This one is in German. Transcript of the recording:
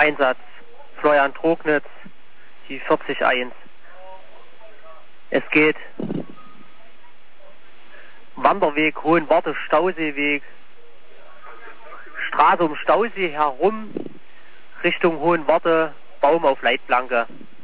Einsatz Florian Trognitz, die 40-1. Es geht Wanderweg, Hohenwarte, Stauseeweg, Straße um Stausee herum, Richtung Hohenwarte, Baum auf Leitplanke.